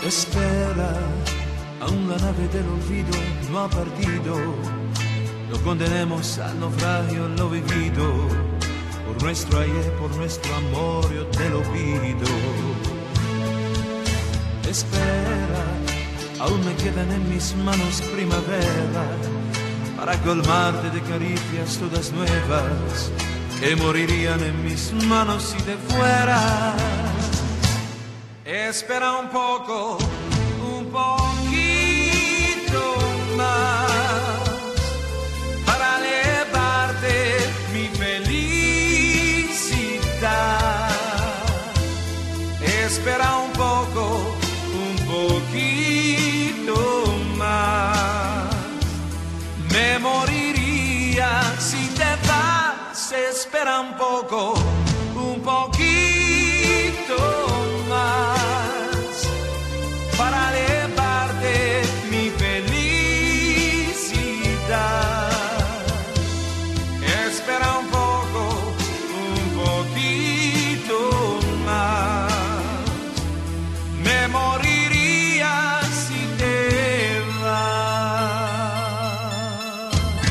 Espera, aún la nave del olvido no ha partido. Lo condenemos al naufragio lo vivido. Por nuestro ayer, por nuestro amor, yo te lo pido. Espera, aún me quedan en mis manos primavera para colmarte de caricias todas nuevas que morirían en mis manos si te fueras. Espera un poco, un poquito más para llevarte mi felicidad. Espera un poco, un poquito más. Me moriría si te vas. Espera un poco, un poquito más para llevarte mi felicidad. Espera un poco, un poquito más. Me moriría si te vas.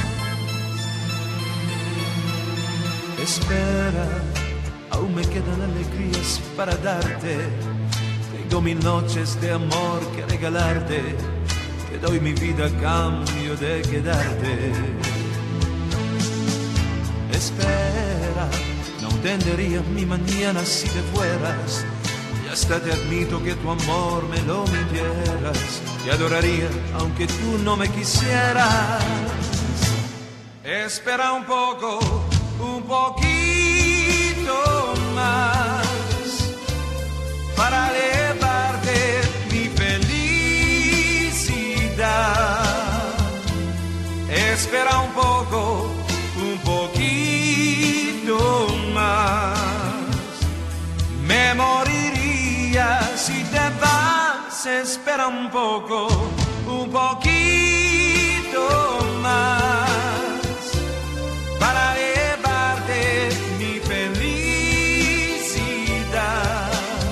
Espera, aún me quedan alegrías para darte. Tengo 1000 noches de amor que regalarte. Te doy mi vida a cambio de quedarte. Espera, no entendería mi mañana si te fueras. Y hasta te admito que tu amor me lo mintieras. Te adoraría aunque tú no me quisieras. Espera un poco, un poquito más para llevarte mi felicidad. Espera un poco, un poquito más. Me moriría si te vas. Espera un poco, un poquito más para llevarte mi felicidad.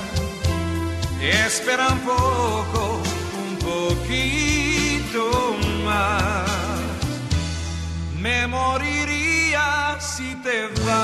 Espera un poco, un poquito más. Me moriría si te vas.